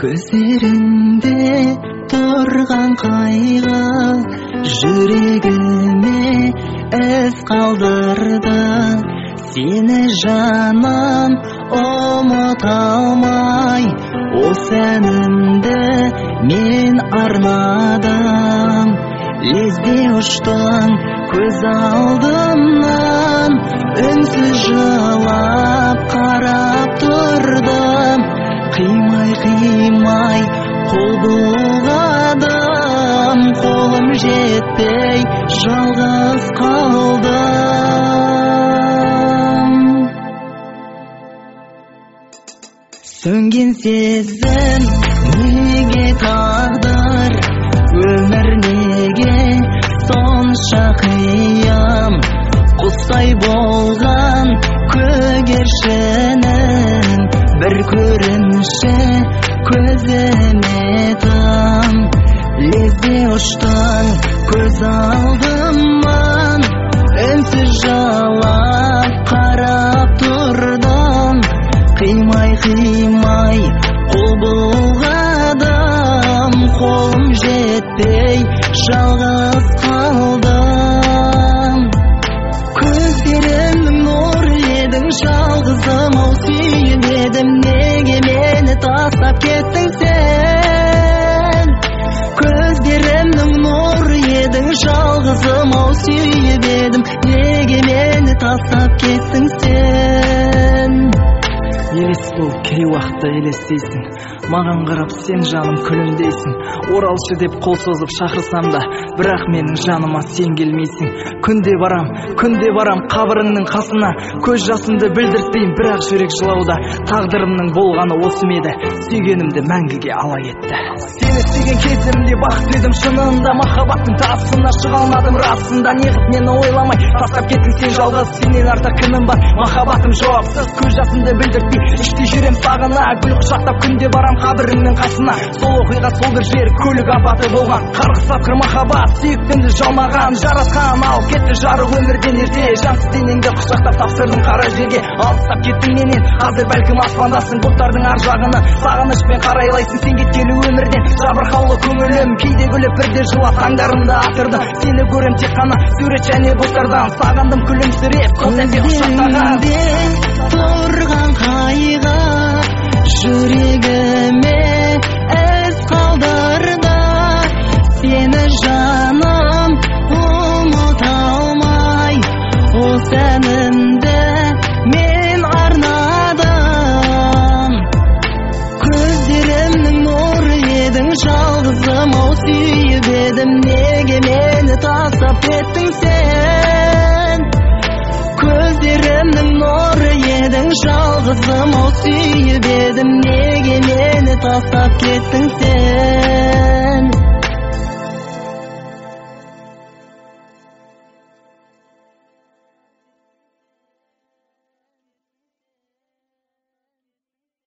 Көздеріңде тұрған қайғы жүрегіме із қалдырды. Сені жаным ұмыта алмай, осы әнімді мен арнадым. Лезде ұштың көз алдымнан, үнсіз жылап қарап тұрдым. Қимай қол бұлғадым, қолым жетпей жалғыз қалдым. Сөнген сезім неге тағдыр, өмір неге сонша қиын. Құстай болған көгершінін бір көрініші көзіме тым. Лезде ұштың көз алдымнан, үнсіз жылап қарап тұрдым. Қимай қол бұлғадым, қолым жетпей жалғыз қалдым. Көздерімнің нұры едің, жалғызым ау сүйіп едім. Неге мені тастап кеттің сен? Көздерімнің нұры едің, жалғызым ау сүйіп едім. Неге мені тастап кеттің сен? Елес бол, кей уақытта елестейсің, маған қарап сен жаным күлімдейсің. Оралшы деп қол созып шақырсам да, бірақ менің жаныма сен келмейсің. Күнде барам қабырыңның қасына, көз жасымды білдіртпеймін, бірақ жүрек жылауда. Тағдырымның болғаны осы меді, сүйгенімді мәңгіге ала кетті. Сені сүйген кезімде бақытты едім, шынында махаббаттың тасына шыға алмадым расында. Неғып мені ойламай тастап кеттің сен жалғыз, сенен артық кімім бар, махаббатым жоқсыз. Көз жасымды білдіртпей іште жүрем сағына, гүл құшақтап күнде барам қабіріңнің қасына. Сол оқиға сол бір жер көлік апаты болған, қарғыс атқыр махаббат сүйіктімді жалмаған. Жаратқан алып кетті жарық өмірден ерте, жансыз денеңді құшақтап тапсырдым қара жерге. Алыстап кеттің менен, қазір бәлкім аспандасың, бұлттардың ар жағына сағынышпен қарайлайсың. Сен кеткелі өмірден жабырқаулы көңілім, кейде күліп бірде жылап таңдарымды атырды. Сені көрем тек қана сурет және бұлттардан, сағындым күлімсіреп қол сәнде құшақтаған. Тұрған қайғы жүрегіме із қалдырды. Сені жаным ұмыта алмай, осы әнімді мен арнадым. Көздерімнің нұры едің, жалғызым ау сүйіп едім. Неге мені тастап кеттің сен? Көздерімнің нұры едің, жалғызым ау сүйіп едім. Неге мені тастап кеттің сен?